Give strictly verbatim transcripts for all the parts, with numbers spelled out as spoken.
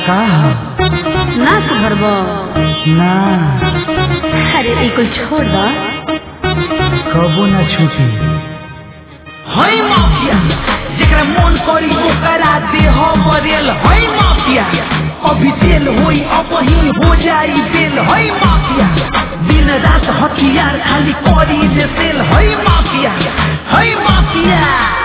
का ना सुधरबो ना अरे ई कुल छोड़ द कबो ना छूटी। हाय माफिया जेकरा मन करी ओकरा दे हो बरेल। हाय माफिया अभी जेल होई अपही हो जाई बेल। हाय माफिया दिन रात हथियार खाली करी दे सेल। हाय माफिया हाय माफिया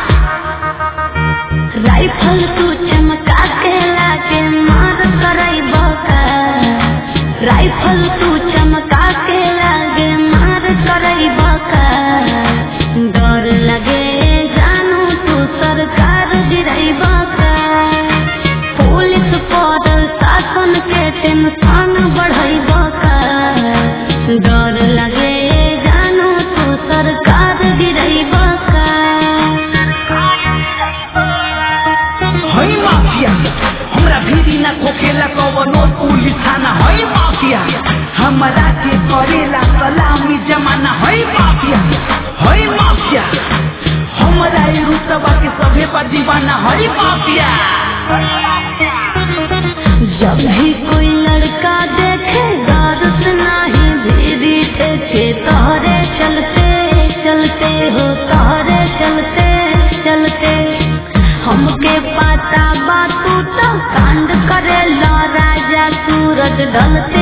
राइफल तू चमका के लाके मार करई बका। राइफल तू चमका के लागे मार करई बका। डर लगे जानू तू सरकार गिरई बका। पुलिस पदल शासन के टेंशन बढ़ई बका। डर लगे जानू तू सरकार गिरई बका। हाय माफिया हमरा भीड़ी ना खोखेला कवनो पुलिस थाना। हाय माफिया हमरा के करेला सलामी जमाना। हाय माफिया हाय माफिया हमरा ई रुतबा के सभे पर दीवाना। हाय माफिया जब भी कोई लड़का देखे गारत नाही भीड़ी टेके। तोहरे चलते चलते हो तोहरे चलते चलते हमके पता बा तू तो कांड करे ला राजा सूरज ढलते।